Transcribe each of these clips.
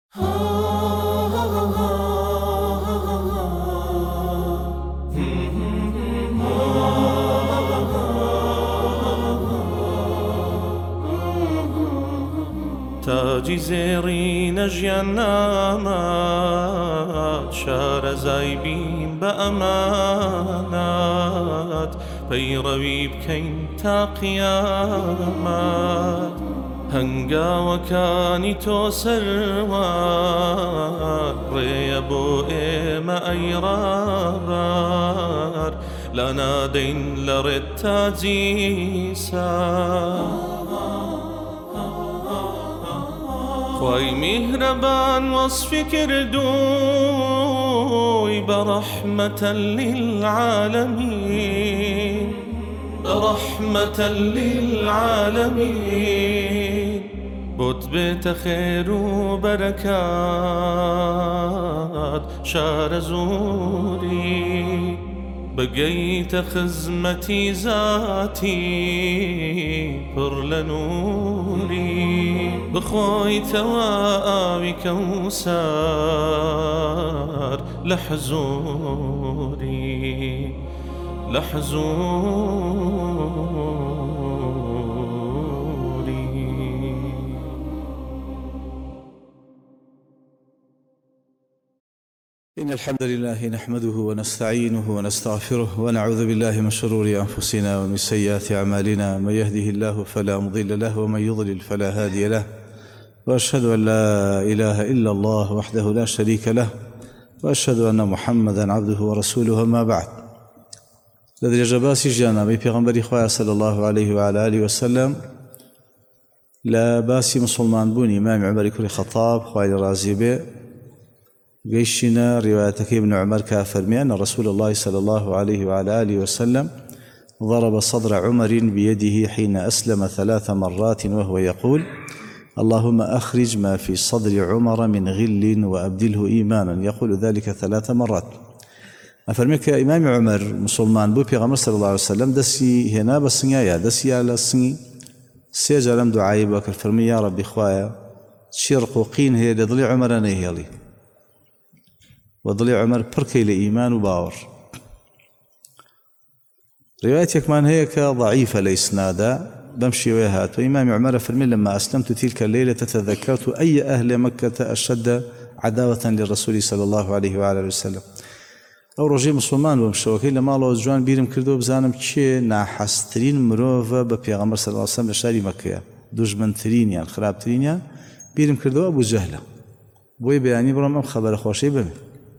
تاجی زێڕینە ژیاننامات شارەزای بین بە ئەمانات پەیڕەوی بکەین تا قیامەت هەنگاوەکانی تۆ سەروار ڕێیە بۆ ئێمە ئەی ڕابار لا نادەین لە ڕێت تاجی سار خوای میهرەبان وەصفی کردووی بەڕەحمەتەن للعالەمین بەڕەحمەتەن للعالەمین بۆت بێتە خێر و بەرەکات شارە زووری بگەیتە خزمەتی زاتی پڕ لە نووری بخۆیتەوە ئاوی کەوسەر لە حزووری لە حزووری. إن الحمد لله نحمده ونستعينه ونستغفره ونعوذ بالله من شرور أنفسنا ومن سيئات أعمالنا من يهده الله فلا مضل له ومن يضلل فلا هادي له وأشهد أن لا إله إلا الله وحده لا شريك له وأشهد أن محمدا عبده ورسوله أما بعد لذي جباسي جانا بيغمبري خواه صلى الله عليه وعلى آله وسلم لا باسي مسلمان بوني إمام عمر كل خطاب خواه رازي به قيشنا روايتك ابن عمر كافرمي أن رسول الله صلى الله عليه وعلى آله وسلم ضرب صدر عمر بيده حين أسلم 3 مرات وهو يقول اللهم أخرج ما في صدر عمر من غل وأبدله إيمانا يقول ذلك 3 مرات أفرميك إمام عمر مسلمان بو پیغمبر صلى الله عليه وسلم دسي هنا بسنيا دسي على السني سيجرم دعائي بك فرمي يا ربي خوايا شرق وقين هي لضلي عمر نهيلي وضلي عمر بركي لإيمان وباور روايتك من هيك ضعيفة لإسنادا بمشي ويهات وإمام عمر فرمي لما أسلمت تلك الليلة تذكرت أي أهل مكة أشد عداوة للرسول صلى الله عليه وعلى وسلم أو رجيم مسلمان ومشوكي لما الله جوان بيرم كردو بزانم كي ناحسترين مروفة ببيغمبر صلى الله عليه وسلم لشاري مكة دجمنترين يعني خرابترين يعني بيرم كردو أبو جهلة بوي بياني برام خبر خوشي بمي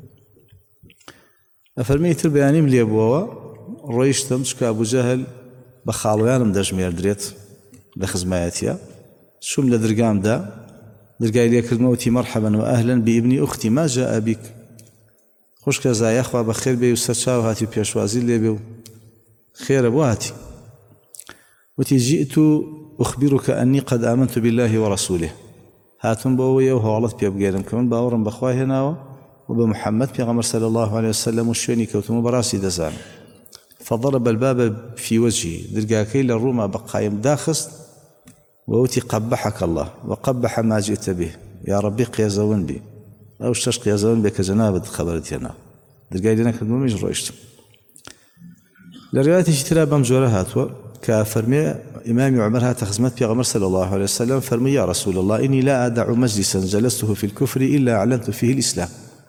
أفرميت البياني ملي أبوه رويشتم شكا أبو جهل بخالويانم دجمير دريت لخزماياتيا شوم لدرقام دا درقاي ليك الموتي مرحبا وأهلا بابن أختي ما جاء بك خوش كذا يا أخوة بخير بي وستشاو هاتي بيشوازي اللي بيو خير أبو هاتي وتي جئت أخبرك أني قد آمنت بالله ورسوله هاتم بويا وهولت بيبقيرم كمان باورم بخواه هنا وبمحمد بيغمر صلى الله عليه وسلم والشوني كوتم براسي دزان فضرب الباب في وجهي درقاكي للروما بقايم داخست ووتي قبحك الله وقبح ما جئت به يا ربي قيازون بي أو اشتش قيازون بك جنابة خبرتي أنا درقاي لنا كدمو ميج رويشت لرواية اشترى بمجورة هاتوا كفرمي إمام عمر هات خزمت بيغمر صلى الله عليه وسلم فرمي يا رسول الله إني لا أدع مجلسا جلسته في الكفر إلا أعلنت فيه الإسلام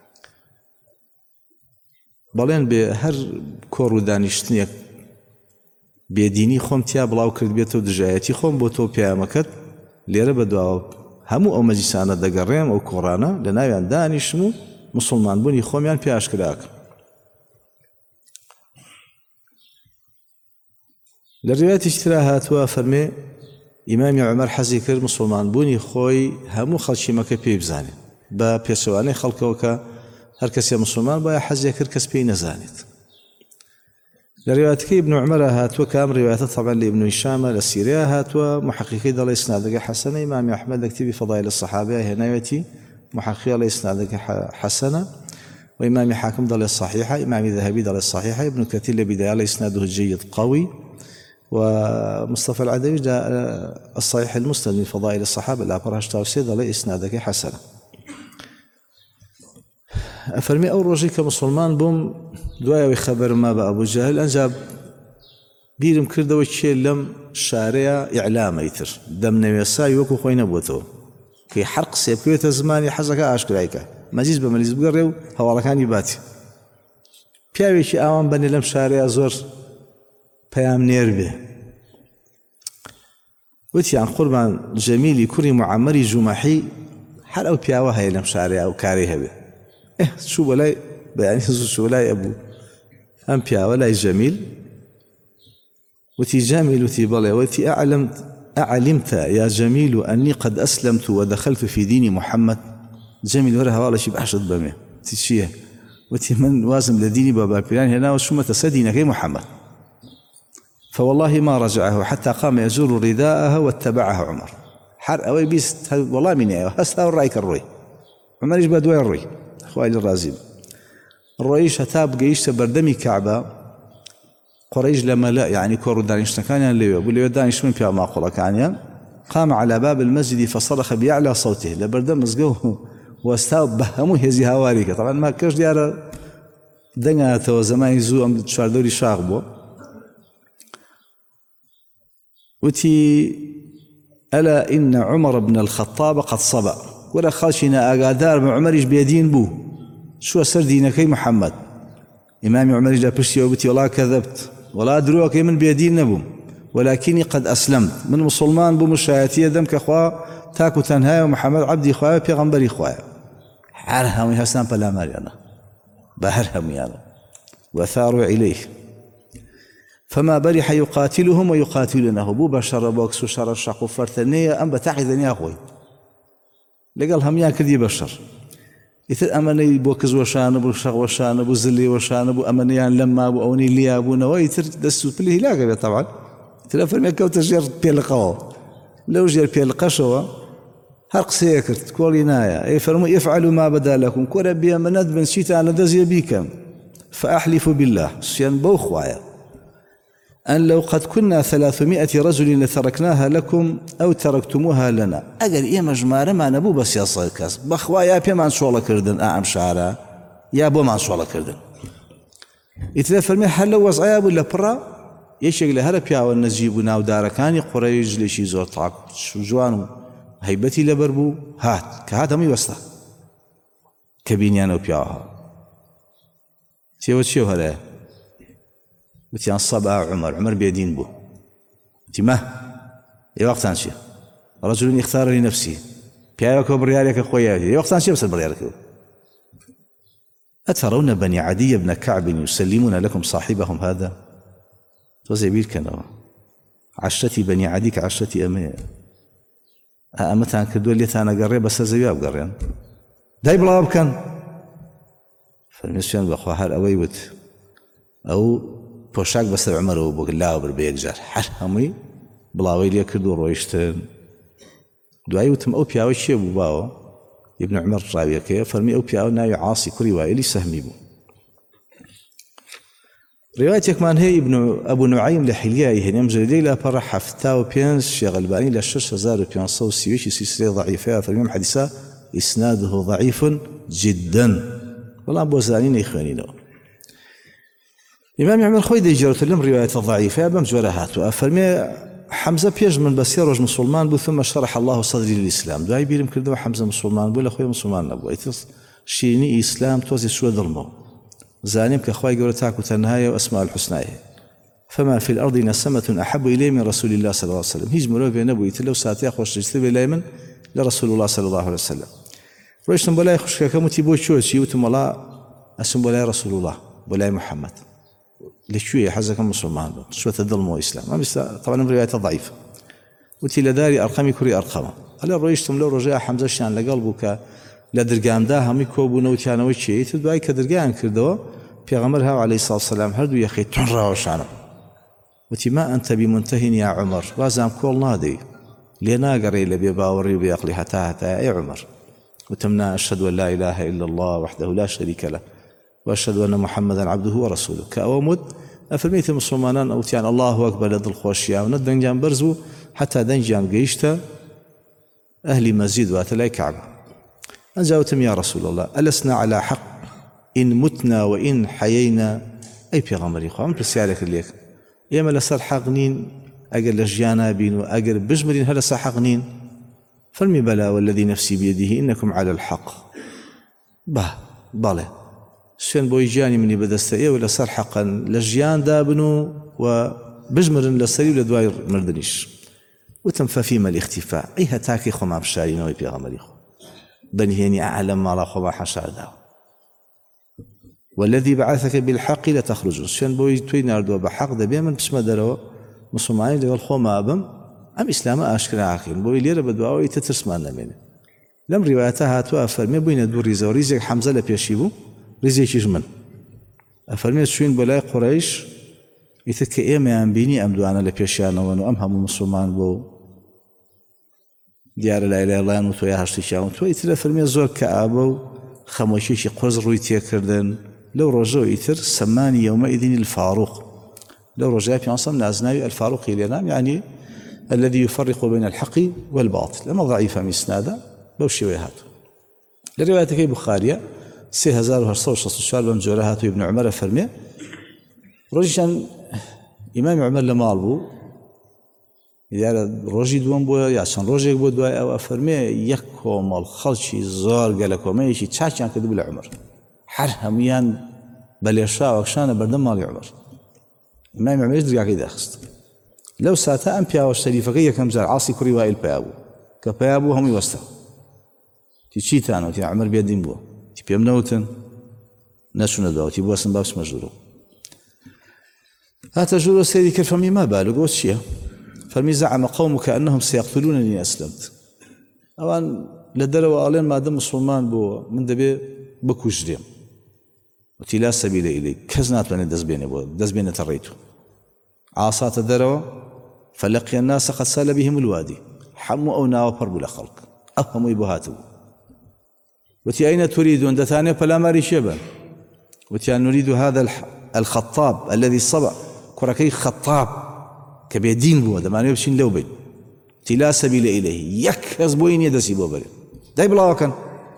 بەڵێن بێ هەر کۆڕ و دانیشتنیەک بێدینی خۆم تیا بڵاو کرد بێتەوە دژایەتی خۆم بۆ تۆ پیامەکەت لێرە بەدواوە هەموو ئەو مەجلیسانە دەگەڕێم ئەو کۆڕانە لە ناویان دانیشتم و مسلمان بوونی خۆمیان پێ ئاشکراکەم لە ڕیوایەتێکی ترا هاتووە فەرمێ ئیمامی عومەر حەزی کرد مسلمان بوونی خۆی هەموو خەڵکی مەکە پێی بزانێت بە پێچەوانەی خەڵکەوە کە هر کسی مسلمان باید حزی کرد کس پی نزانید. لروايتك ابن عمر هاتوا كام روايات طبعا لابن هشام للسيريا هاتوا محققي دل اسنادك حسنه امام احمد كتب فضائل الصحابه هنايتي محققي دل اسنادك حسنه وامام حاكم دل الصحيحه امام الذهبي دل الصحيحه ابن كثير لبدايه اسناده الجيد قوي ومصطفى العدوي الصحيح المسند من فضائل الصحابه لا برهش توسيد دل اسنادك حسنه أفرمي أو روجي كمسلمان بوم دوايا خبر ما بأبو جهل أنجاب بیرم کردەوە چێ لەم شارەیە ئیعلامەیتر دەمنەوێسای وەکو خۆی نەبووەتەوە کەی هەر قسێ بکوێتە زمانی حەزەکە ئاشکرایکە مەجلیس بە مەجلیس بگەڕێ و هەواڵەکانی باتی پیاوێکی ئاوان بەنێ لەم شارەیە زۆر پەیام نێر بێ وتیان قوربان جەمیلی کوڕی معەممەری جومەحی هەر ئەو پیاوە هەیە لەم شارەیە ئەو کارەی هەبێ چوو بەلای بەیانی زوو چوو لای ئەبوو ئەم پیاوە لای جەمیل وتي جميل وتي بلى وتي أعلمت يا جميل أني قد أسلمت ودخلت في دين محمد جميل ورها والله شي بحشد بمه تشيه وتي من وازم لديني بابا بلان هنا وشو تسدينك يا محمد فوالله ما رجعه حتى قام يزور رداءه واتبعه عمر حر أوي بيست والله من هسه الرأيك الروي عمر يجب دوي الروي أخواني الرازين الروي شتاب جيش بردمي كعبة قريش لما لا يعني كور دانشنا كان اللي واللي دانش من في معقولة كان قام على باب المسجد فصرخ بأعلى صوته لبردم مزقوه واستوب بهمو هزي هواريك طبعا ما كاش ديار دنيا زمان يزو ام شاردوري شاغبو وتي ألا إن عمر بن الخطاب قد صبأ ولا خاشنا أقادار من عمر بيدين بو شو سر دينك محمد إمام عمر جاء بشتي وبتي والله كذبت ولا أدروك من بيدين نبوم ولكني قد أسلمت من مسلمان بمشايتي دمك أخوة تاكو تنهاي ومحمد عبدي خوايا بيغنبري خوايا حرهم يحسن بلا ماريانا بحرهم يانا وثاروا إليه فما برح يقاتلهم ويقاتلونه بو بشر بوكس وشر الشق وفرتنية أم بتاعذني يا أخوي لقالهم يا كذي بشر إذا أمني بوكز وشان أبو شغ وشان أبو زلي وشان أبو أمنيان لما أبو أوني لي أبو نواي تر دستو بليه لا طبعا تلفر ميكو تجير بيلقوا لو جير بيلقشوا هرق سيكرت كولي نايا يفرموا يفعلوا ما بدا لكم كورا بيا مند بن شيتا أنا دزي بيكم فأحلف بالله سيان بوخوايا أن لو قد كنا 300 رجل لتركناها لكم أو تركتموها لنا أجل إيه مجمارة ما نبو بس يصل كاس بخوايا بيا ما نشولا كردن أعم شعرا يا بو ما نشولا كردن يتلفر من حل وزعيا ولا برا يشغل هذا بيا والنجيب ناو داركاني قريج لشي زور طاق جوانو هيبتي لبربو هات كهات هم يوسطا كبينيانو بياها تيو هذا وتيان صبا عمر بيدين بو تما اي وقتان شي رجل يختار لنفسه بياك بريالك خويا اي وقتان شي بس بريالك أترون بني عدي بن كعب يسلمون لكم صاحبهم هذا توزيبيل كانوا عشتي بني عدي كعشتي أمي أمتان كدول يتانا قريب بس زياب قريان داي بلاب كان فالمسيان بأخوة هل أويوت أو پۆشاک بەسەر عومەرەوە بۆ لاوە بر بە یەکجار هەر هەمووی بڵاوەی لێ کرد و ڕۆیشتن دوایی وتم ئەو پیاوە چییە بوو باوە ابن عمر ڕاویەکەیە فەرمی ئەو پیاوە ناوی عاسی کوڕی وائیلی سەهمی بوو ڕێوایەتێکمان هەیە ئەبوو نوعەیم لە حیلیای هێنێم جەریدەی لاپەڕە 75 شێخ ئەلبانی لە 6530 سیلسلەی ضەعیفەیە فەرمی ئەم حەدیسە ئیسنادوه ضەعیف جداً بەڵام بۆ زانی نەیخوێنینەوە إمام عمر خوي ديجرت لهم رواية الضعيفة بمجورة هاتوا فرمي حمزة بيج من بسير رجل مسلمان بو ثم شرح الله صدري للإسلام داي بيرم كردوا حمزة مسلمان بو لأخوي مسلمان نبو ايتس شيني إسلام توزي شو ظلمه زانيم كأخوي قولتاك وتنهاية وأسماء الحسنى فما في الأرض نسمة أحب إليه من رسول الله صلى الله عليه وسلم هيج مروبي نبو يتلو ساتي أخوش تجتبه إليه من لرسول الله صلى الله عليه وسلم رويشتم بلاي خشكا كمتي بو شوشي وتم الله أسم بلاي رسول الله بلاي محمد لشوية حزكم مسلمان شو تظلم وإسلام بس طبعا رواية ضعيفة وتي لداري أرقامي كوري أرقامه هلا رويشتم لو رجع حمزة شان لقلبك لدرجان ده هم يكوبون وتيانا وشيء تدعي كدرجان كردوا في غمرها عليه الصلاة والسلام هردو يا أخي تنرى وشانه وتي ما أنت بمنتهن يا عمر وازم كل نادي لنا قري لبي باوري بيقلي حتى يا عمر وتمنى أشهد أن لا إله إلا الله وحده لا شريك له وأشهد أن محمدا عبده ورسوله كأومد أفرميت المسلمان أو تيان الله أكبر لدى الخوشيا وندن جان برزو حتى دنجان قيشتا أهل مسجد واتلاي كعبة أنجاوتم يا رسول الله ألسنا على حق إن متنا وإن حيينا أي بيغمري خوام برسيارك ليك إما لسر حقنين أجر لجيانا بين وأجر بجمرين هل لسر حقنين فالمي بلا والذي نفسي بيده إنكم على الحق بالي شين بوي جاني مني بدستئي ولا صار حقا لجيان دابنو وبجمر لسري ولا دواير مردنيش وتم ففيما الاختفاء أي هتاكي خما بشاري نوي بيغمري خو بنهيني أعلم ما لا خما حشار داو والذي بعثك بالحق لتخرج شين بوي توي ناردو بحق دبي من بسم درو مسلمانين لقال خما أبم أم إسلام أشكر عاقل بوي ليرة بدواو يتترسمان لمن لم رواياتها توافر ما بين دور ريزا وريزا حمزة لبيشيبو ريزا يجمن أفرمي شوين بلاي قريش يتك إيما بيني أم دوانا لبيشيانا وانو أم هم المسلمان بو ديار لا إله إلا الله نوتويا هشتشاون تو يتر فرمي زور كعبو خموشيشي قرز رويتيا كردن لو رجو يتر سماني يومئذ الفاروق لو رجع في عصام نازناوي الفاروق لنا يعني الذي يفرق بين الحق والباطل لما ضعيفة مسنادة لو شويهات لرواية كي بخارية 3864 بمجورهات ابن عمر فرمي رجشان إمام عمر لما ألبو إذا رجي دوان بو يعشان رجيك بو دواء أو أفرمي يكوم الخلشي زار قالكو ما يشي تشاكيان كدب العمر حرهميان بليشاء وكشان بردم مالي عمر إمام عمر يدري عقيدة أخست لو ساتا أم بياو الشريفة كي يكم زار عاصي كوري وائل بيابو كبيابو هم يوستو تي تانو تي عمر بيدين بو تي بيمنوتن نشو ندعو تي بواسن بابس مجرو هذا جورو سيدي كالفرمي ما بالو قوت شيء فرمي زعم قومك أنهم سيقتلونني أسلمت أوان لدروا ألين ما دم مسلمان بو من دبي بكوجريم وتي لا سبيل إلي كزنات من دزبيني بو دزبيني تريتو عاصات الدروا فلقي الناس قد سال بهم الوادي حموا أو ناو بربو لخلق أفهموا يبهاتوا وتي أين تريدون دثاني فلا ماري شبا وتي أن نريد هذا الخطاب الذي صبع كركي خطاب كبيدين بو هذا ما نبشين لو بين تي لا سبيل إليه يكز بوين يدسي بو بري داي بلا وكان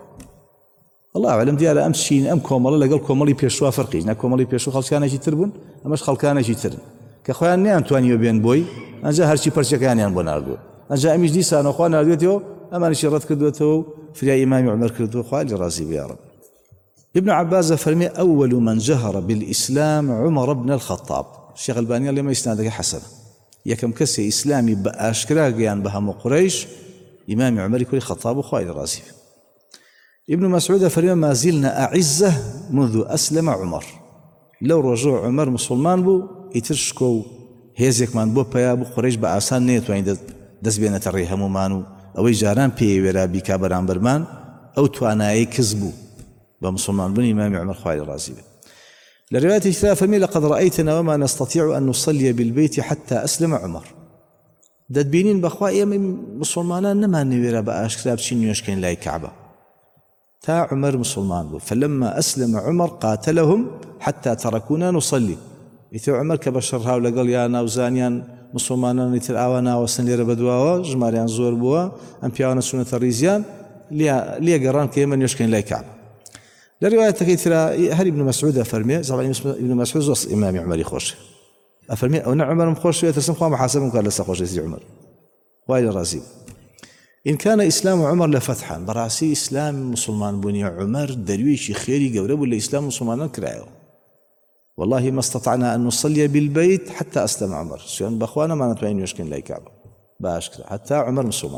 الله أعلم ديال أمشين أم كومال لقال كومالي بيشوا فرقي نا كومالي بيشوا خلكان يجي تربون أمش خلكان يجي ترن كخوان نيان توانيو بين بوي أنجا هرشي برشكان يان بناردو أنجا أمش دي سانو خوان نارديو أما نشرت كدوتو في إمام عمر كدو خوال رازي يا رب ابن عباس فرمي أول من جهر بالإسلام عمر بن الخطاب الشيخ الباني اللي ما يسنادك حسن يكم كسي إسلامي بأشكرا قيان بهم قريش إمام عمر كل خطاب خوال رازي ابن مسعود فرمي ما زلنا أعزة منذ أسلم عمر لو رجوع عمر مسلمان بو يترشكو هيزيك من بو بيابو قريش بأسان نيتو عند دس بينة الريهم مانو أو جاران بيورا بكابران برمان أو تواناي كذبو بمسلمان بن إمام عمر خوالي الرازي لرواية الثلاثة فرمي لقد رأيتنا وما نستطيع أن نصلي بالبيت حتى أسلم عمر داد بينين بخوائي مسلمان نما نويرا بأشكرا بشين يشكين لاي كعبة تا عمر مسلمان بو فلما أسلم عمر قاتلهم حتى تركونا نصلي إذا عمر كبشرها ولقال يا ناوزانيان مسلمان يترعاونا وسنلير بدواوا جماريان زور بوا أم بيانا سنة الريزيان ليا قران كيمن يشكين لاي كعبة لرواية كثيرة هل ابن مسعود أفرمي زعما ابن مسعود وص إمام عمر يخش أفرمي أو عمر مخش يترسم خوام حسب قال لسه خوش يزي عمر وايل الرازي إن كان إسلام عمر لفتحا براسي إسلام مسلمان بني عمر درويش خيري قورب ولا إسلام مسلمان كرايو والله ما استطعنا أن نصلي بالبيت حتى أسلم عمر سيان بأخوانا ما نتوين يشكين لاي كعبة باشكرا حتى عمر مسلمان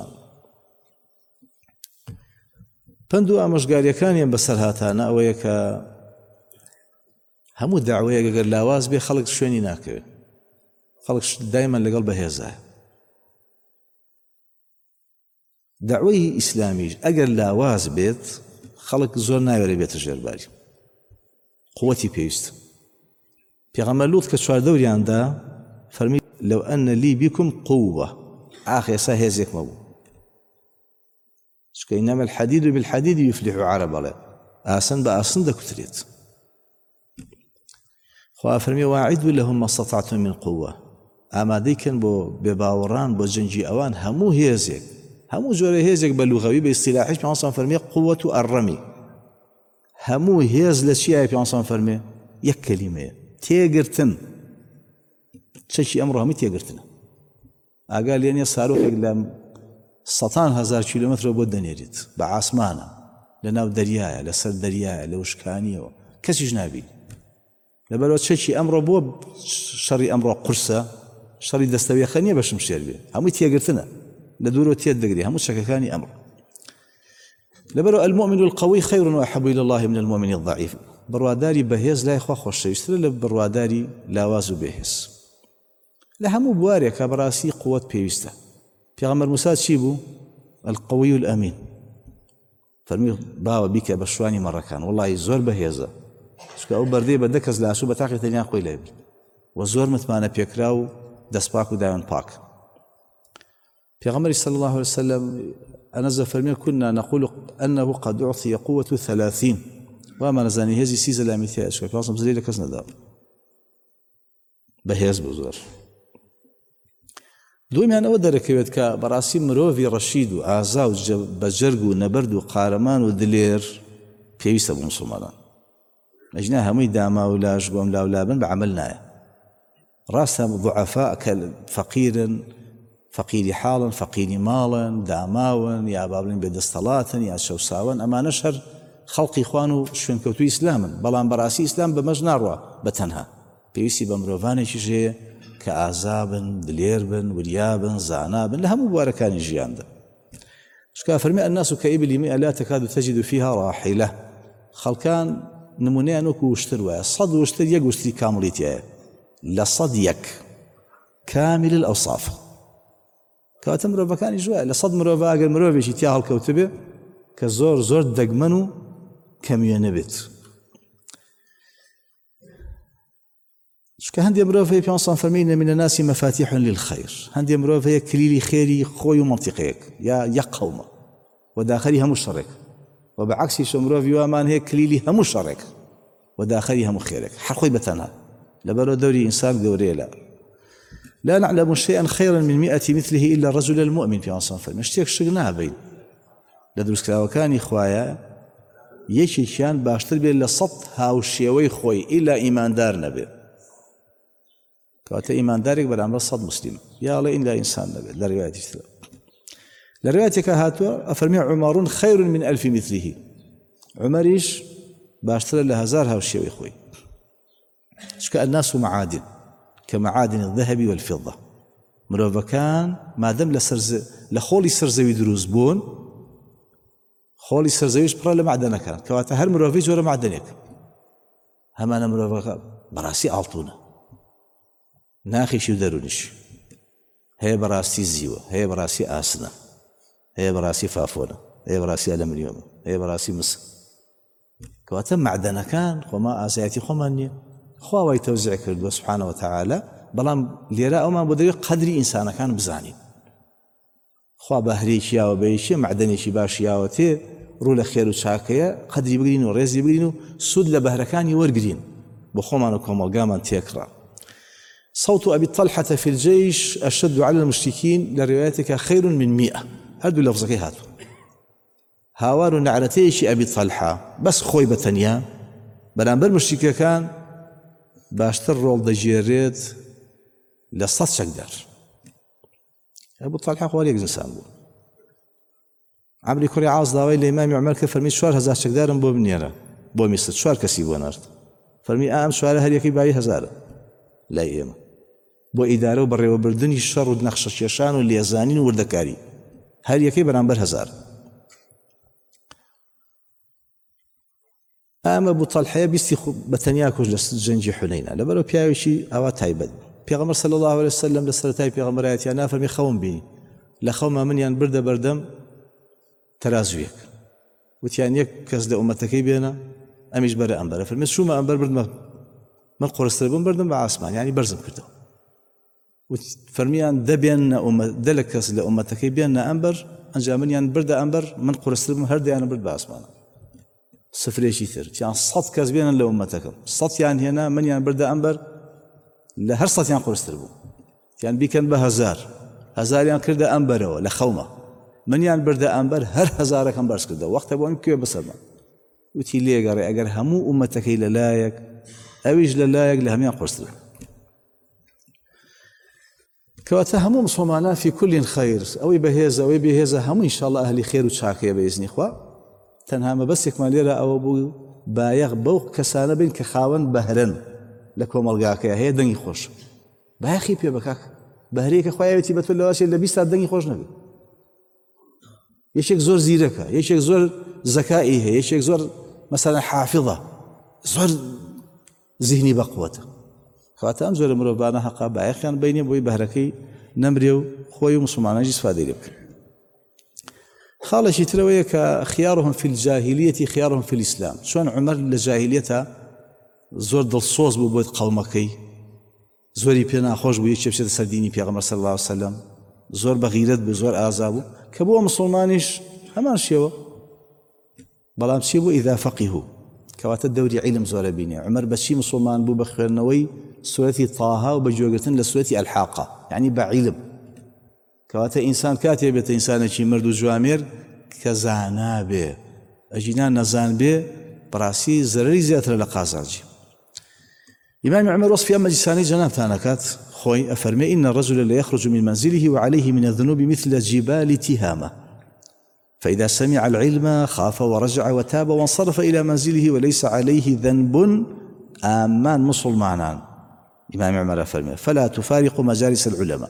فندو أمش قال يكان ينبسر هاتانا أو يكا همو الدعوية قال لاواز بي خلق شويني ناكوي خلق دايما لقلبه هيزاه دعوي إسلامي أقل لاواز بيت خلق زور نايوري بيت الجرباري قوتي بيست پیغمبر لوط كشوار دوري عنده فرمي لو أن لي بكم قوة آخر ساهزك مبو شكا إنما الحديد بالحديد يفلح عرب عليه آسن بآسن دا كتريت خواه فرمي واعدوا لهم ما استطعتم من قوة أما ديكن بباوران بجنجي أوان همو هيزك همو جوري هيزك بلغوي باصطلاحي بعنصان فرمي قوة الرمي هەموو هێز لە چیایە پێغەمبەر فەرمێ یەک کەلیمەیە تێگرتن چەکی ئەمڕۆ هەمووی تێگرتنە ئاگا لێ نییە سارۆکێک لە سەتان هەزار کیلۆمەترەوە بۆ دەنێریت بە ئاسمانە لە ناو دەریایە لەسەر دەریایە لە وشکانیەوە کەسیش نابی لەبەرەوە چەکی ئەمڕۆ بۆ شەڕی ئەمڕۆ قورسە شەڕی دەستەوێخە نییە بەشم شێر بێ هەمووی تێگرتنە لە دوورەوە تێت دەگری هەموو چەکەکانی ئەمڕۆ لەبەرەوە المؤمن القوي خير وأحب إلى الله من المؤمن الضعيف بڕواداری بەهێز لای خوا خۆشەویسترە لە بڕواداری لاواز و بێهێز لە هەموو بوارێکە بەڕاستی قووەت پێویستە پێغەمبەر موسا چی بوو القوي الأمين فەرمی باوە بیکە بە شوانی مەڕەکان وڵی زۆر بەهێزە چکە ئەو بەردەی بە دەکەس لە ئاسوو بە تاقی تەنیا خۆی لێبی و زۆر متمانە پێکرا و دەستپاک و داوێن پاک پێغەمبەری صلی الله عليه وسلم أنزل فرمي كنا نقول أنه قد أعطي قوة 30 وما نزاني هذه سيزة لا مثال شوي فاصل بزليل كسنا دار بهيز بزور دوم أنا ودرك كيف كبراسي مروفي رشيد وعزاء وبجرج ونبرد وقارمان ودلير في يسبب مسلمان أجناها ميداما ولا جبهم لا ولا بن بعملنا راسهم ضعفاء كفقير فقيري حالا فقيري مالا داماوا يا بابلين بدستلات يا شوساوا أما نشر خلق إخوانو شوين كوتو إسلاما بلان براسي إسلام بمجناروا بتنها بيوسي بمروفاني شيء كعذاب دليربن وريابن زعنابن لها مباركان جيان ده شكا فرمي الناس كإبل مئة لا تكاد تجد فيها راحلة خلقان نمونيا نوكو وشتروا صد وشتر يك وشتري كامليتيا لصد يك كامل الأوصاف كاتم مروفەکانی جوایە لە سەد مرۆڤ ئەگەر مرۆڤێکی تیا هەڵکەوتە بێ کە زۆر زۆر دەگمەن و کەمیێنە بێت چکە هەندێک مرۆڤ هەیە پێغەمبەر فەرمووی من الناس مفاتيح للخير هەندێک مرۆڤ هەیە کلیلی خێری خۆی و منطقەیەک یا یەک قەومە و داخەری هەموو شەڕێک و بەعەکسیش مرۆڤی وامان هەیە کلیلی هەموو شەڕێک و داخەری هەموو خێرێک هەر خۆی بەتەنها لەبەرەوە دەوری ئینسان گەورەیە لا نعلم شيئا خيرا من 100 مثله إلا الرجل المؤمن في أنصان فرمي اشتيك شغناها بين لدروس كلاوكاني خوايا يشي كان باشتر بين لصط هاوشيوي خوي إلا إيمان دار نبي كواتا إيمان دارك بالعمل صد مسلم يا الله إلا إنسان نبي لا رواية تشتغل لروايتك هاتوا أفرمي عمر خير من 1000 مثله عمريش باشتر لهزار هاوشيوي خوي شكا الناس معادن كمعادن الذهب والفضة مرۆڤەکان مادەم لە خۆڵی سەرزەوی دروست بوون خۆڵی سەرزەویش پڕە لە معدەنەکان کەواتە هەر مرۆڤی جۆرە معدەنێک هەمانە مرۆڤەکە بەڕاستی ئاڵتوونە ناخیشی و دەرونیش هەیە بەڕاستی زیوە هەیە بەڕاستی ئاسنە هەیە بەڕاستی فافۆنە هەیە بەڕاستی ئەلەمنیۆمە هەیە بەڕاستی مسک کەواتە معدەنەکان خۆما ئاسایەتی خۆمان نییە خواوەی تەوزیع کردووە سبحانه وتعالى بەڵام لێرە ئەومان بۆ دەوێت قەدری ئینسانەکان بزانین خوا بەهرێکیاوە بەیەکیە معدەنێکی باشیاوە تێ ڕوو لە خێر و چاکەیە قەدری بگرین و ڕێزی بگرین و سود لە بەهرەکانی وەرگرین بۆ خۆمان و کۆمەڵگامان تێکڕا صوت أبي طلحة في الجيش أشد على المشركين لروايتك خير من 100 هردو لفظك هاتو هاوار نعرتيش أبي طلحة بس خوي بتنيا بلان مشركة كان باشتر ڕۆڵ دەژێرێت لە 100 چەکدار ئەبوو طەلحە خوارێک زەسان بوو عەمری کوڕی عاز داوای لە ئیمامی عومەر کرد فەرمی 4000 چەکدارم بۆ بنێرە بۆ میسر 4 کەسی بۆ نارد فەرمی ئەم 4 هەر یەکەی باوی 1000 لای ئێمە بۆ ئیدارە و بەڕێوەبردننی شەڕ و نەخشە کێشان و لێزانین و وردەکاری هەر یەکەی بەرامبەر 1000 ئەمە بوو تەلحەیە بیستی بەتەنیا کۆش لە جەنگی حونەینە لەبەرەوە پیاوێکی ئەوا تایبەت پێغەمبەر صلی الله عليه وسلم لە سەرەتای پێغەمبەرایەتیان نافەرمی خەوم بینی لە خەوما منیان بردە بەردەم تەرازویەک وتیان یەک کەس لە ئومەتەکەی بێنە ئەمیش بەرە ئەمبەرە فەرمی چوومە ئەمبەر بردمە من قورستر بووم بردم بە ئاسمان یعنی بەرزم کردەوە فەرمیان دەبێنە دە لە کەس لە ئومەتەکەی بێنە ئەمبەر ئەنجام منیان بردە ئەمبەر من قورستر بووم هەردەیانە برد بە ئاسمانە سفرێکی تر یان 100 کەس بێنن لە ئومەتەکەم 100 یان هێنا منیان بردە ئەمبەر لە هەر 100 یان قورستر بوو یان بیکەن بە 1000 یان کردە ئەمبەرەوە لە خەومە منیان بردە ئەمبەر هەر 1000ەکەم بەرز کردەوە وەختە بۆ ئەم کوێ بەسەرمان وتی لێگەڕێ ئەگەر هەموو ئومەتەکەی لەلایەک ئەویش لەلایەک لە هەمیان قورسترە. کەواتە هەموو مسلمانان في كل خير، ئەوەی بەهێزە ئەوەی بێهێزە هەموو ئینشاءالله ئەهلی خێر و چاکەیە بەئیزنی خوا. تەنها مەبەستێکمان لێرە ئەوە بوو بایەخ بەو کەسانە بین کە خاوەن بەهرن لە کۆمەڵگاکەیە هەیە دەنگی خۆش بایەخی پێ بکاک بەهرەیەکە خوایەتی بە تۆ لەواشێ لە 20 سات دەنگی خۆش نەبێت. یەکێک زۆر زیرەکە، یەکێک زۆر زەکایی هەیە، یەکێک زۆر مەسەلەن حافظە، زۆر زیهنی بەقووەتە. کەواتە ئەم زۆرە مرۆڤانە حەقا بایەخیان بینێ بۆی بەهرەکەی نەمرێ و خۆی و مسلمانانیش سفادەی لێ بکەن. خاڵێکی ترەوەیە کە خيارهم في الجاهلیەتی خيارهم في الإسلام. چۆن عومەر لە جاهلیەتە زۆر دڵسۆز بوو بۆ قەومەکەی، زۆری پێ ناخۆش بوو یەکێ بچێتە سەر دینی پێغەمبەر صلی الله عليه وسلم، زۆر بەغیرەت بوو، زۆر ئازا بوو کە بۆ مسلمانیش هەمان شێوە. بەڵام چی بوو؟ ئیذا فەقیهو، کەواتە دەوری عیلم زۆرە بینێ. عومەر بەچی مسلمان بوو؟ بە خوێندنەوەی سورەتی طاها و بە گوێگرتن لە سورەتی ئەلحاقە، یعنی بە عیلم. کەواتە ئینسان کاتێ بێتە ئینسانێکی مرد و جوامێر کە زانا بێ، ئەجینا نەزان بێ بەڕاستی زەرەری زیاترە لە قازانجی. إمام عمر وصف أما جساني جناب تانكات خوي أفرمي إن الرجل لا يخرج من منزله وعليه من الذنوب مثل جبال تهامة، فإذا سمع العلم خاف ورجع وتاب وانصرف إلى منزله وليس عليه ذنب آمان مسلمانان. إمام عمر أفرمي فلا تفارق مجالس العلماء.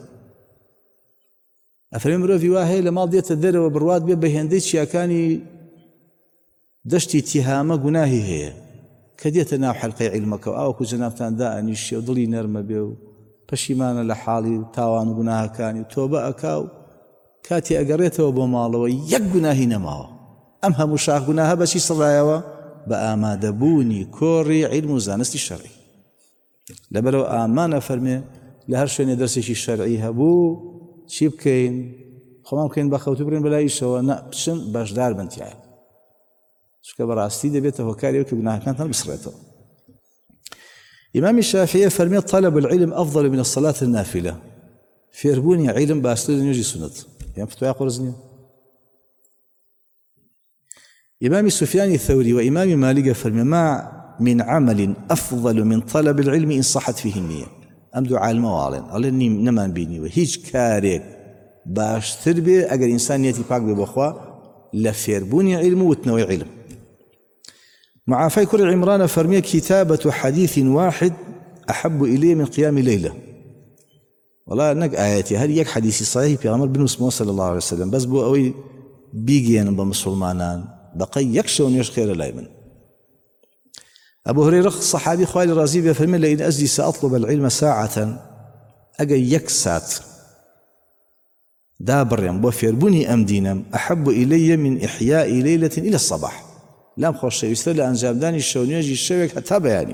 أفرمي مروفي واهي لما ضيت الدر وبرواد بيه بهنديت شياكاني دشتي تهامة قناهي هي كديت ناو حلقي علمك أو كو جنابتان دائني الشيء وضلي نرمى بيو پشیمانە لە حاڵی تاوان و گوناهەکانی و تۆبە ئەکاو کاتی ئەگەڕێتەوە بۆ ماڵەوە یەک گوناهی نەماوە. ئەم هەموو شاخ گوناهە بەچی سڕایەوە؟ بە ئامادەبوونی کۆڕی عیلم و زانستی شەرعی. لەبەرەوە ئامانە فەرمێ لە هەر شوێنێ دەرسێکی شەرعی هەبوو چی بکەین؟ خۆمان بکەین بە خەوتو بڕین بەلایشەوە، نە بچن بەشدار بن تایە، چونکە بەڕاستی دەبێتە هۆکاری کە گوناهەکانتان بسڕێتەوە. إمام الشافعي فرمي طلب العلم أفضل من الصلاة النافلة. فيربوني علم باستر نجي سنة يعني فتوى قرزني. إمام سفيان الثوري وإمام مالك فرمي ما من عمل أفضل من طلب العلم إن صحت فيه النية. أمدو عالم وعالم الله نمان بيني وهيج كاريك باستر بي أجر إنسان يتي باق ببخوا لفيربوني علم وتنوي علم. معافي كل عمران فرمي كتابة حديث واحد أحب إلي من قيام ليلة. والله نك آياتي هل يك حديثي صحيح في عمر بن مسلم صلى الله عليه وسلم بس بو أوي بيجيان بمسلمانان بقي يكشون يش خير لايمن. أبو هريرة الصحابي خوالي رازي بفرمي لئن أجلس سأطلب العلم ساعة أجي يكسات دابريم بوفيربوني أم دينم أحب إلي من إحياء ليلة إلى الصباح. لام خوش يستر لأنجامداني الشونيجي الشوك حتى بياني.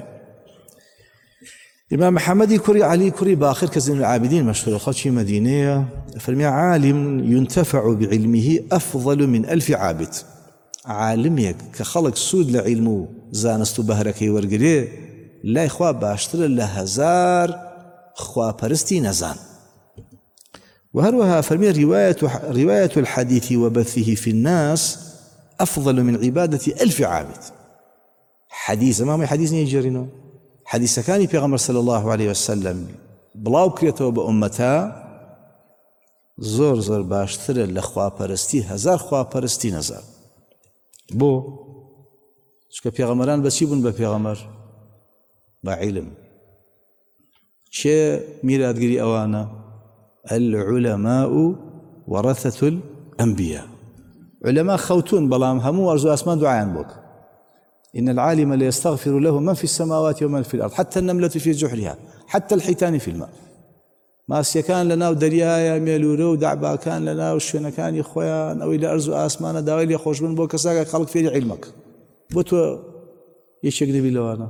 إمام محمد كري علي كري باخر كزين العابدين مشهور خلشي مدينية فرمي عالم ينتفع بعلمه أفضل من 1000 عابد. عالميك كخلق سود لعلمه زانستو بهركي ورقري لا إخوة باشتر لهزار خوا برستي نزان. وهروها فرمي رواية الحديث وبثه في الناس أفضل من عبادة 1000 عابد. حديث ما حديث نيجرينو حديث كان في غمر صلى الله عليه وسلم بلاو كريتو بأمتا زور زور باشتر لخوا پرستی 1000 خوا پرستی نزار بو شكا پیغمبران بچی بون با پیغمبر با علم چه میرادگیری اوانا العلماء ورثة الأنبياء. علماء خوتون بلام همو أرزو أسمان دعاء بوك إن العالم لا يستغفر له من في السماوات ومن في الأرض حتى النملة في جحرها حتى الحيتان في الماء. ما سيكان لنا ودريايا ميلورو ودعبا كان لنا وشونا كان يخويان أو إلى أرزو أسمان داويل يخوش من بوك ساقا خلق في علمك بوتو يشيك نبي لوانا.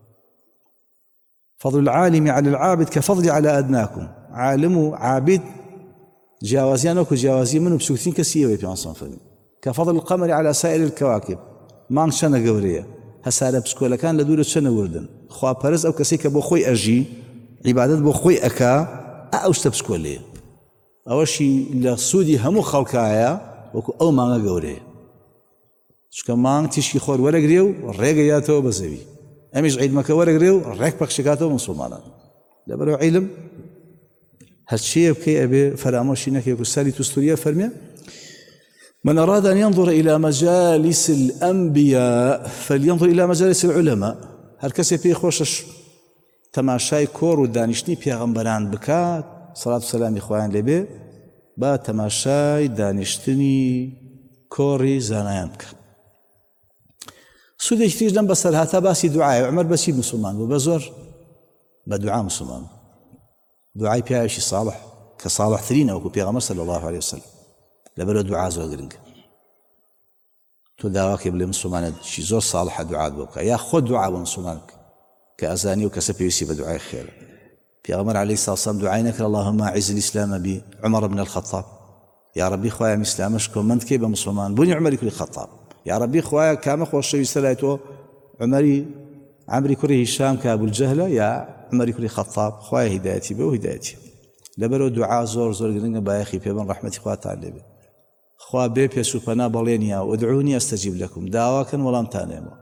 فضل العالم على العابد كفضل على أدناكم. عالم عابد جاوازيانك وجاوازي منه بسوكتين كسيوي في عنصان فلم كفضل القمر على سائر الكواكب. ما شنه قوريه هساله بسكولا كان لدوره شنه وردن خوا برز او كسيك بو خوي اجي عبادت بو خوي اكا اوشت بسكوليه اوشي لسودي همو خلقايا وكو او ما قوريه چکە مانگ تیشکی خۆر وەرەگرێ و ڕێگەیاتەوە بە زەوی ئەمیش عیلمەکە وەرەگرێ و ڕێک پەخشەکاتەوە مسلمانان لەبەرەوە عیلم هەرچیە بکەی ئەبێ فەرامۆشی نەکەی و سەری توستوریە فەرمێ من أراد أن ينظر إلى مجالس الأنبياء فلينظر إلى مجالس العلماء هر کەسێ پێی خۆشش تەماشای کۆڕ و دانیشتنی پێغەمبەران بکات سەڵات و سەلامی خۆیان لێبێ با تەماشای دانیشتنی کۆڕی زانایان بکات سوودێکی تریش لەم بەسەر هاتا باسی دوعایە عومەر بەچی مسلمان بوو بە زۆر بە دوعا مسلمان دوعای پیاوێکی ساڵح کە ساڵحترینە وەکو پێغەمبەر صلی الله عليه وسلم لەبەرەوە دوعا زۆر گرنگە تۆ داواکێ بڵێ مسلمانێکی زۆر ساڵحە دوعات بۆ بکە یا خۆ دوعا بۆ مسلمان بکە کە ئەزانی و کەسە پێویستی بە دوعای خێرە پێغەمبەر عەلەیهی سەڵاتو وسەلام دوعای نەکرد اللهم أعز الإسلام بعمر بن الخطاب یا ربی خۆیان ئیسلامش کۆمەندکەی بە مسلمان بوونی عومەری کوڕی خەتاب یا ربی خۆیان کامە خۆشەویستە لای تۆ عمری کوڕی هیشام کە ئەبولجەهلە یا عومەری کوڕی خەتاب خۆیان هیدایەتی بێ و هیدایەتی لەبەرەوە دوعا زۆر زۆر گرنگە بایەخی پێبن ڕەحمەتی خواتان لێبێ خوا بێ پێسوپەنا بەڵێنیا ودعوني استجیب لكم داواکەن وەڵامتان ئێمە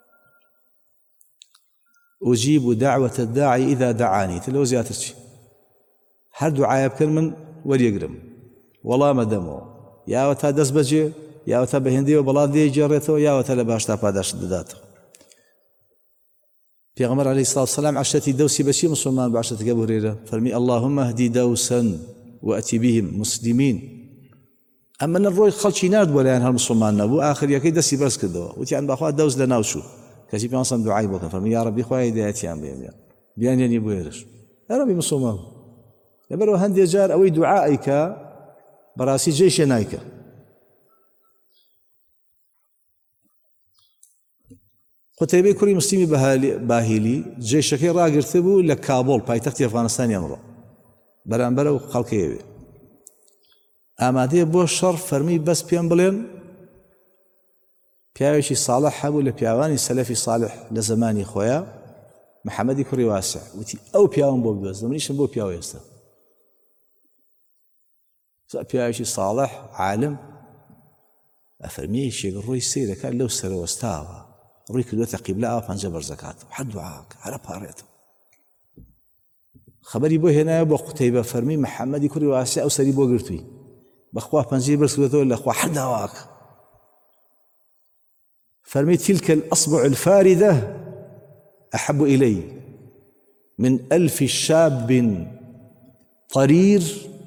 أجيب دعوة الداعي إذا دعاني تلو زياتر شي هر دعايا بكن من وريقرم والله مدمو يا وتا دس بجي يا وتا بهندي وبلادي جريتو يا وتا لباشتا باداش دداتو پیغمبر عليه الصلاة والسلام عشتي دوسي بشي مسلمان بعشتي أبو هريرة فرمي اللهم اهدي دوسا وأتي بهم مسلمين أما الروي خلشي نارد ولا ينهى المسلمان نبو آخر يكي دسي بس كدو وتي عن بأخوات دوز لناوشو كذي بيانصن دعاء بوكا فرمي يا ربي خواهي دياتي عم بيان يعني بويرش يا ربي مسلمان يبرو هندي جار أوي دعائك براسي جيش نايك قتيبة كوري مسلمي باهيلي جيشكي راقرتبو لكابول بايتخت أفغانستان يمرو برانبرو خلقي ئامادەیە بۆ شەڕ فەرمی بەس پێم بڵێن پیاوێکی ساڵح هەبوو لە پیاوانی سەلەفی ساڵح لە زمانی خۆیان محەممەدی کوڕی واسع وتی ئەو پیاوم بۆ بدۆزم منیشم بۆ پیاو ئێستا پیاوێکی ساڵح عالم ئەفەرمیەیەکێک ڕووی سەیرەکات لەو سەرەوەستاوە ڕووی کردوێتە قیبلە ئەوە پەنجە بەرزەکاتەوە هەر دوعاکە هەرە پاڕێتەوە خەبەری بۆ هێنایە بۆ قوتەیبە فەرمی محەممەدی کوڕی واسع ئەو سەری بۆ گرتووی بخوا پنجی برسوتو لخوا حد هواك فرمي تلك الأصبع الفاردة أحب إلي من 1000 شاب طرير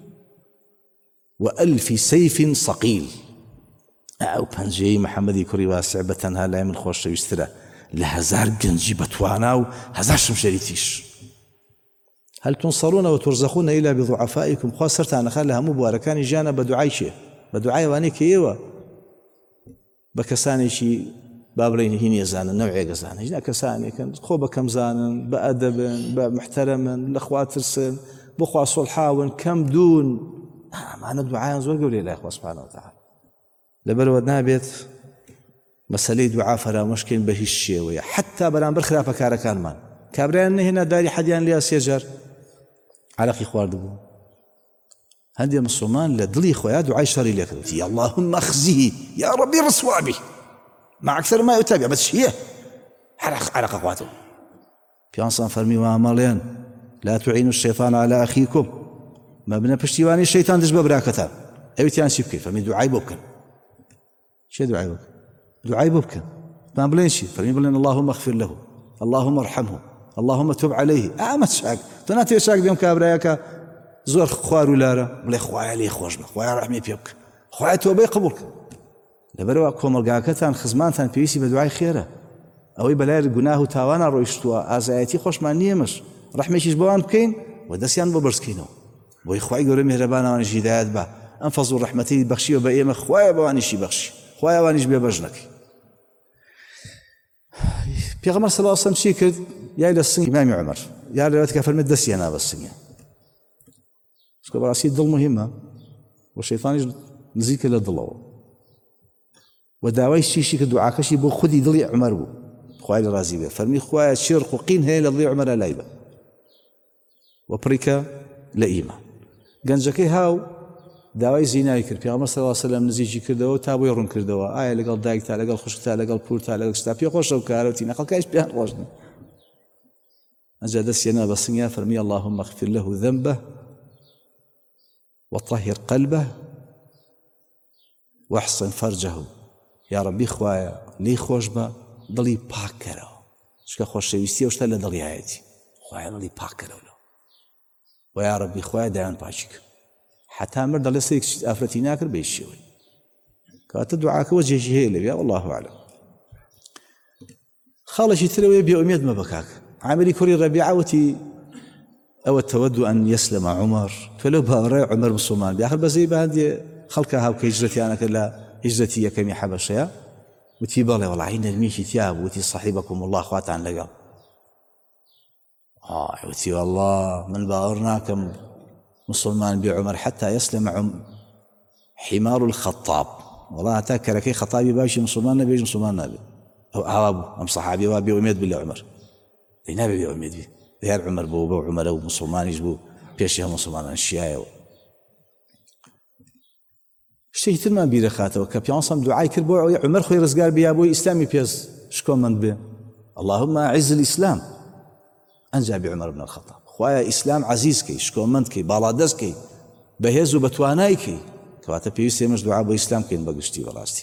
و1000 سيف صقيل أو پنجي محمدي كوري واسع بتنها لا من خوش يسترى لهزار جنجي بتوانا وهزار شمشريتيش هل تنصرون وترزقون إلا بضعفائكم خاصرت أنا خالها مباركان جانا بدعاء شيء بدعاء وانيك يوا بكساني شيء بابرين هيني زانا نوعي جزانا هنا كساني كان خوبة كم زانا بأدب بمحترما الأخوات السن بخوا صلحاون كم دون معنا الدعاء زور قولي لا إخوة سبحانه وتعالى لبرود نابت مسألة دعاء فلا مشكل به الشيء حتى بران برخلافة كاركان مان كابرين هنا داري حديان ليا سيجر علاقي خوار دبو هندي مسلمان لدلي خويا دعاء شري لك يا اللهم اخزيه يا ربي رسوا به مع اكثر ما يتابع بس هي حرق اخواته في انصان فرمي وامالين لا تعينوا الشيطان على اخيكم ما بنا بشتيواني الشيطان دج ببراكتان ايتيان سيبكي فرمي دعاء بوبكن شي دعاء بوبكن دعاء بوبكن ما بلينشي فرمي بلين اللهم اغفر له اللهم ارحمه اللهم تب عليه ما تشاك تناتي شاك بيوم كابراياك زور خوار ولارا بلا خويا لي خوش خويا رحمي بيوك خويا توبه قبولك لبروا كومرغاكتان خزمانتان بيسي بدعاء خيره اوي بلا الجناه تاوانا رويشتوا ازايتي خوش ما نيمش رحميش بوان بكين ودسيان ببرسكينو بو خويا غوري مهربانا واني هدايات با انفضوا رحمتي بخشي وبايم خويا بواني شي بخشي خويا وانيش بيبجنك پیغمبر صلی الله علیه و سلم چی کرد یا لسن امام عمر یا روایت که فرمود دستی انا بسنی اسکو براسی دل مهمه و شیطانش نزیک لدلو و دعوی چی که دعا کشی بو خودی دلی عمر بو خوای راضی به فرمی خوای شرق و قین هی لدلی عمر لایبه و پریکا لایما گنجکی هاو داوای زینای کرد پێغەمبەر صلی الله علیه و سلم نزیکی کردەوە تا بۆی ڕوون کردەوە ئایا لەگەڵ دایکتا لەگەڵ خوشکتا لەگەڵ پورتا لەگەڵ شتا پێ خۆشە و کارەوتی نەخەڵکایش پێیان خۆش نییە ئەجا دەستێنە بە سنگیا فەرمی اللهم اغفر له ذنبه وطهر قلبه واحسن فرجه یا ربی خوایە لی خۆش بە دڵی پاک کەرەوە چکە خۆشەویستی شتە لە دڵی هەیەتی خوایە دڵی پاک کەرەوە و یا ربی خوایە دایان پاچی کرد حتا مر دەڵێ سەرێک ئافرەتی ناکرد بە هیچ شێوەی کەواتە دوعاکەوە جێژی هەیە لەوێ والله أعلم خاڵێکی ترەوەیە بێئومێد مەبە کاک عامری کوڕی ڕەبیعە وتی ئەوە تەوەدو ئەن یەسلەمە عومەر تۆ لەو باوەڕێ عومەر مسلمان بێ ئاخر بەزەی بە هەندێ خەڵکە هاوکە هیجرەتیانەکە لە هیجرەتی یەکەمی حەبەشەیە وتی بەڵێ وەڵاهی نەرمیشی تیا بوو وتی صەحیبەکم الله خواتان لەگەڵ وتی والله من باوەڕ ناکەم مسلمان بێ عومەر حتى يسلم حمار الخطاب والله هەتا کەرەکەی خەتابی باشی مسلمان نەبێ مسلمان نابێ ئەو ئاوا بوو ئەم سەحابیە وا بێئومێد بێ لە عومەر دەی نابێ بێئومێد بێ دیار عومەر بوو بە عومەرە و مسلمانیش بوو پێشی هەموو مسلمانان شیایەوە شتێکی ترمان بیرە خاتەوە کە پیامبەر دوعای کرد بۆ عومەر خۆی ڕزگار بیا بۆی ئیسلامی پێش شکۆمەند بێ اللهم أعز الإسلام ئەنجا بعمر بن الخطاب خوایە ئیسلام عەزیزکەی شکۆمەندکەی باڵادەستکەی بەهێز و بەتوانایکەی کەواتە پێویستە ئێمەش دوعا بۆ ئیسلام بکەین بەگشتی بەڕاستی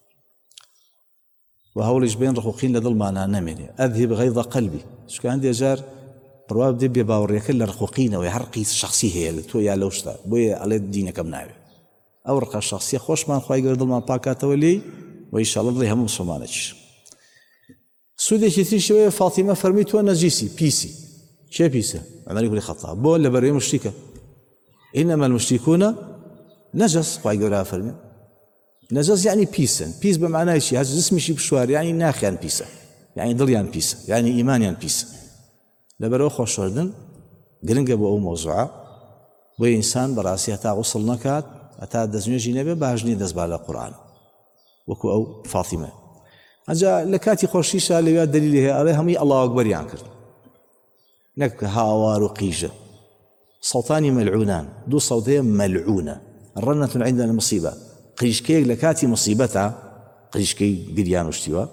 و هەوڵیش بێن ڕقوقین لە دڵمانان نەمێنێ ئەذهب غەیظ قەلبی چونکە هەندێک جار بڕوا بدێ بێ باوەڕێکە لە ڕقوقینەوەی هەر قیس شەخسی هەیە لە تۆ یا لەو شتە بۆیە ئەڵێ دینەکەم ناوێ ئەو ڕقە شەخسیە خۆشمان خوای گەورە دڵمان پاکاتەوە لێی و ئینشاءڵڵا دڵی هەموو مسلمانێکیش سوودێکی تریشەوەیە فاتیمە فەرمی تۆ نەجیسی پیسی چێ پیسە عومەری کوڕی خەتاب بۆ لەبەرەوەی مشریکە ئینەما المشریکوونە نەجەس خوای گەورە فەرمی نەجەس یعنی پیسن پیس بە معنای چی هەر جسمیشی بشوار یعنی ناخیان پیسە یعنی دڵیان پیسە یعنی ئیمانیان پیسە لەبەرەوە خۆشەوردن گرنگە بۆ ئەو مۆزوعە بۆ ئینسان بەڕاستی هەتا غوسڵ نەکات هەتا دەستنوێژی نەبێ باش نییە دەستبا لە قورئان وەکو ئەو فاتیمە ئەجا لە کاتی خۆشیشا لەوێ دەلیلی هەیە ئەڵێ هەمووی ئەڵڵاهو ئەکبەریان کرد نەک هاوار و قیژە سەوتانی مەلعونان دوو سەوتەیە مەلعونە ڕەنەتون عیندنا المصیبە قیژکەیەک لە کاتی مصیبەتە قیژکەی گریان وشتیوە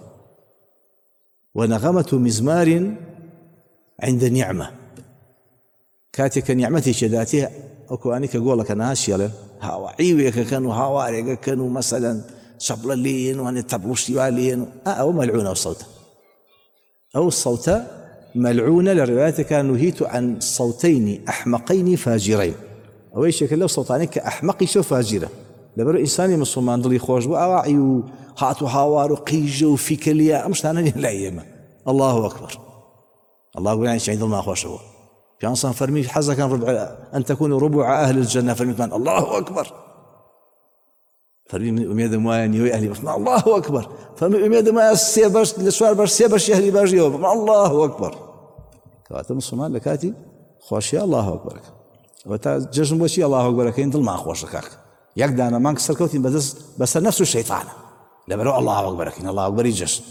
ونغمة مزمار عند نعمة كاتك نعمتي شداتي أكواني كقولك أنا هاشيله هاوعيوك كانوا هاواريك كانوا مثلا شبللين وأنا تبلوشتيوالين أو ملعونة الصوت أو الصوت ملعونة للروايات كان نهيت عن صوتين أحمقين فاجرين أو أي شكل لو صوتاني كأحمقي شو فاجرة لبرو إنساني مسلمان ضلي خوش وأواعي هاتوا هاوار وقيجو في كليا مش أنا لا يما الله أكبر الله يقول يعني شيء ما خوش هو في أنصان فرمي حظا كان ربع أن تكونوا ربع أهل الجنة فرمي كمان الله أكبر فرمي من أميد ما ينوي أهلي بس الله أكبر فرمي أميد ما السيبرش لسوار برش سيبرش أهلي برش يوم الله أكبر كاتب مسلمان لكاتي خوش يا الله أكبر وتا جشن بوشي الله أكبر كين ضل ما خوشك يقدر أنا ما نكسر كوتين بس نفس الشيطان لا برو الله أكبر كين الله أكبر يجشن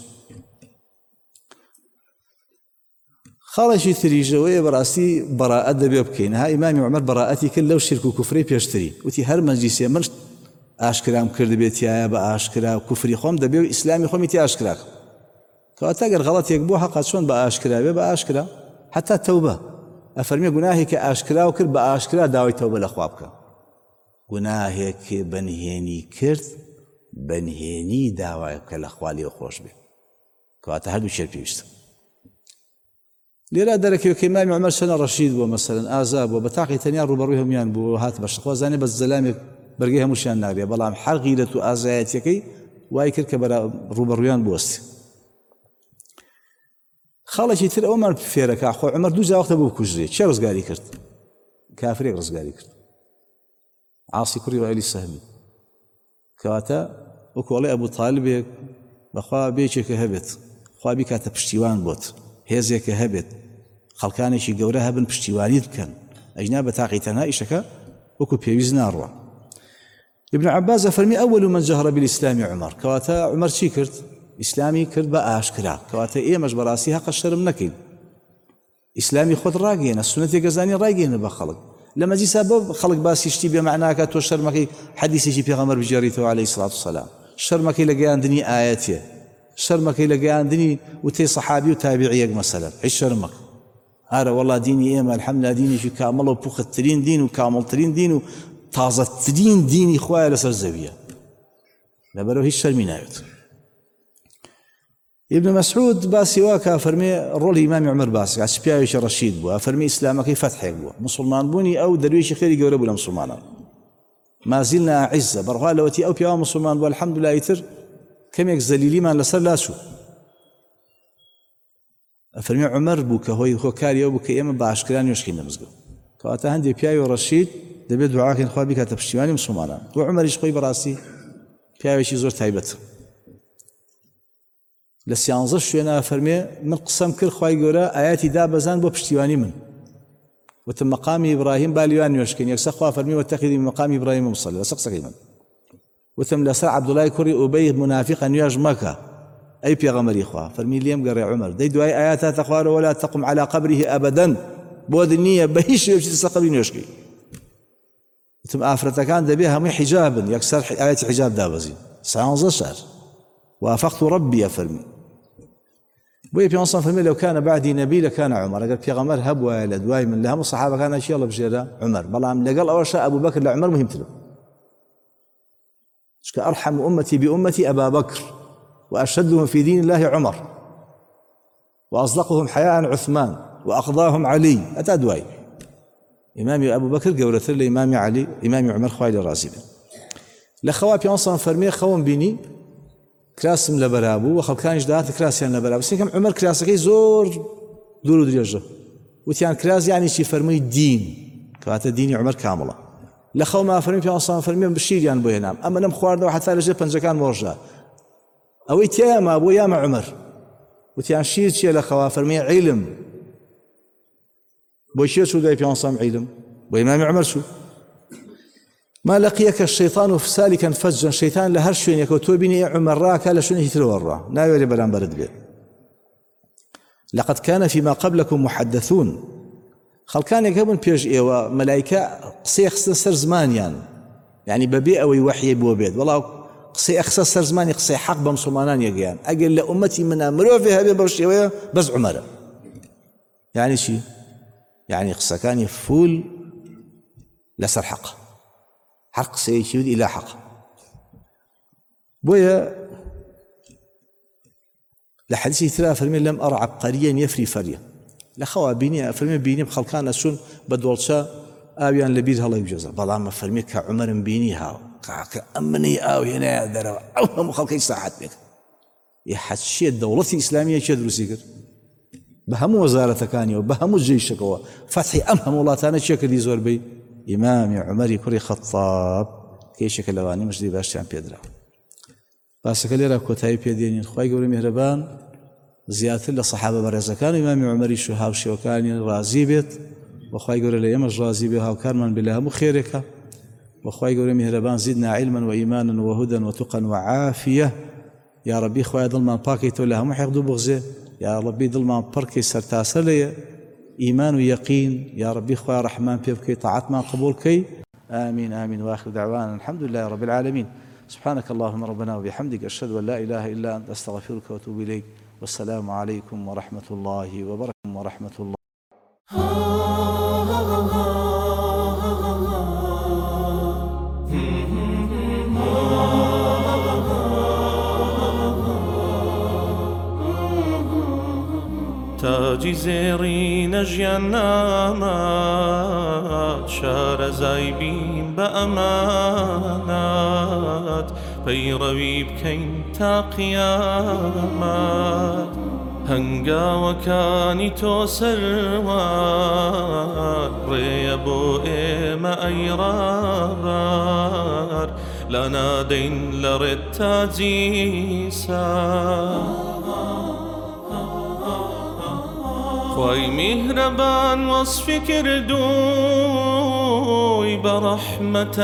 خاڵێکی تریژەوەیە بەڕاستی بەراءەت دەبێ بکەین ها ئیمامی عومەر بەراءەتی کرد لەو شرک و کوفری پێشتری وتی هەر مەجلیسێ من ئاشکرام کرد بێتیایە بە ئاشکرا کوفری خۆم دەبێ و ئیسلامی خۆمی تی ئاشکرا کەواتە ئەگەر غەڵەتێک بوو حەقا چۆن بە ئاشکرا بێ بە ئاشکرا حتا تەوبە ئەفەرمێ گوناهێک کە ئاشکرا و کرد بە ئاشکرا داوای تەوبە لە خوا بکە گوناهێک کە بەنهێنی کرد بەنهێنی داوای بکە لە خوا لێ خۆش بێ کەواتە هەردوو شێر پێویستە لێرا دەرەکەوێت کە ئیمامی عومەر چەنە ڕەشید بووە مەسەلەن ئازا بووە بە تاقی تەنیا ڕوبەڕووی هەمویان بوو هات بەش خوا زانێ بە زەلامێک بەرگەی هەمووشیان نابێ بەڵام هەر غیرەت و ئازایەتیەکەی وای کرد کە بەرا ڕوبەڕوویان بوەستی خاڵێکی تر ئەومان فێرەکە خۆ عومەر دوو جا وەختە بوو بکوژرێ چێ ڕزگاری کرد کافرێک ڕزگاری کرد عاسی کوڕی وائیلی سەهمی کەواتە وەکوڵێ ئەبوو تاالبێک بەخوا بێچێکە هەبێت خوا بیکاتە پشتیوان بۆت هێزێکە هەبێت خەڵکانێکی گەورە هەبن پشتیوانی بکەن ئەجنا بە تاقی تەنها ئیشەکە وەکو پێویست ناڕوە ابن عباس فەرمی ئەوەل من جەهڕە بالئیسلامی عومەر کەواتە عومەر چی کرد ئیسلامی کرد بە ئاشکرا کەواتە ئێمەش بەڕاستی هەقە شەرم نەکەین ئیسلامی خۆت ڕاگەێنە سونەتێک گەزانی ڕاگەێنە بە خەڵک لما جي سبب خلق باس يشتي بمعناك تو شرمكي حديث يجي في غمر بجريته عليه الصلاة والسلام شرمكي لقيان دني آياته شرمكي لقيان دني وتي صحابي وتابعيك مثلا ايش شرمك هذا والله ديني ايما الحمد لله ديني في كامل وبوخ الترين دين وكامل ترين دين وتازة ترين ديني خويا لسر زبية لبرو هيش شرمينايوت ابن مسعود باسي واكا فرمي رول امام عمر باسي اسبياويش رشيد بو فرمي اسلامك فتحك بو مسلمان بوني او درويش خير يقربوا لمسلمان ما زلنا عزه برغا لوتي او بيا مسلمان والحمد لله يتر كم يكزليلي ما لسر لاسو فرمي عمر بو كهوي خو كاريو بو كيما باشكران يشكي نمزغ كاتا هندي بياوي رشيد دبي دعاء خو بك تبشيواني مسلمان وعمر يشقي براسي بياويش زور تايبت لسيانزة شوينا فرمي من قسم كل خواهي قولا آياتي دا بزان بو بشتيواني من وتم مقام إبراهيم باليوان يوشكين يكسا خواه فرمي واتخذي من مقام إبراهيم مصلي وسقسك من وتم لسر عبد الله كوري أبي منافقا يجمك أي بيغمري خواه فرمي ليم قري عمر دي دعاء آياتها تخوار ولا تقم على قبره أبدا بود النية بهيش يوشي تستقبلين يوشكي وتم آفرتكان دبيها مي حجابا يكسر آيات حجاب دابزين سيانزة شعر وافقت ربي فرمي بوي بيونصن فرمي لو كان بعدي نبي لكان عمر قال بيغمر هب ولد واي من لهم الصحابه كان شي الله بجيره عمر بلام لقال اول شيء ابو بكر لعمر مهم تلو ارحم امتي بامتي ابا بكر واشدهم في دين الله عمر واصدقهم حياء عثمان واقضاهم علي اتى دواي امامي ابو بكر قولت لي امامي علي امامي عمر خوالي رازي لخوا بيونصن فرمي خوم بيني كراسم لبرابو وخلقانش دات كراسيان لبرابو سيكم عمر كراسكي زور دور دريجه وتيان كراس يعني شي فرمي الدين كاتا ديني عمر كامله لخو ما فرمي في اصلا فرمي بشير يعني بو هنام اما نم خوارده واحد ثالث جه بنجكان مرجع او تياما ابو ياما عمر وتيان شير شي لخوا فرمي علم بو شير شو داي في اصلا علم وامام عمر شو ما لقيك الشيطان سالكا فجا شيطان لهرشين يكوتو بني عمر راك لشون يتلورا لا يوري بلان برد بي لقد كان فيما قبلكم محدثون خلقان يقبل بيج ايوا ملائكه قصي سر زمانيان يعني ببيئه وحي بوبيد والله قصي سر زماني قصي حق بمسلمان يقيان اقل لامتي من امروا فيها ببشويه بس عمر يعني شي يعني قصه كان يفول لسر حق حق سيشود إلى حق بويا لحديث ثلاثة فرمي لم أرى عبقريا يفري فريا لخوا بيني فرمي بيني بخلقان السن بدولشا آويان لبير الله يجوزا بلام فرمي كعمر بيني هاو كأمني آو هنا دروا أوهم خلقي ساحت بك يحشي الدولة الإسلامية شد رسيكر بهم وزارة كانية وبهم الجيش كوا فتحي أمهم الله تعالى شكل يزور بي إمامي عمري كوري خطاب كي شكل لواني مش دي باشتيان بيدرا باسك لي راه كوتاي بيدينين خوي قولي مهربان زيادة للصحابة برزا كان إمامي عمري شو هاوشي وكان رازي بيت وخوي قولي لي يمج رازي بها وكان من بالله مخيرك وخوي قولي مهربان زدنا علما وإيمانا وهدى وتقا وعافية يا ربي خوي ظل ما باكيتو لهم حيقدو بغزي يا ربي ظل ما بركي سرتاسل لي إيمان ويقين يا ربي خويا رحمن بيبكي طاعت ما قبولكي آمين آمين وآخر دعوانا الحمد لله رب العالمين سبحانك اللهم ربنا وبحمدك أشهد أن لا إله إلا أنت أستغفرك وأتوب إليك والسلام عليكم ورحمة الله وبركاته تاجی زێڕینە ژیاننامات شارەزای بە ئەمانات پەیڕەوی بکەین تا قیامەت هەنگاوەکانی تۆ سەروار ڕێیە بۆ ئێمە ئەی ڕابار لا نادەین لە ڕێت تاجی سار خوای میهرەبان وەصفی کردووی بەڕەحمەتە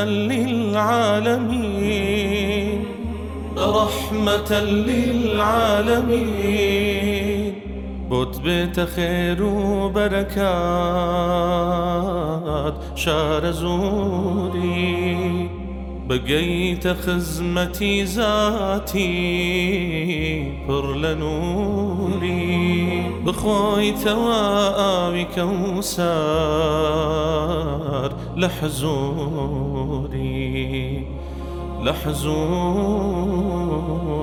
للعالەمین بوت بيت خير وبركات شار زوري بقيت خزمتي ذاتي بر لنوري بخوي ثوابي كوسار لحزوري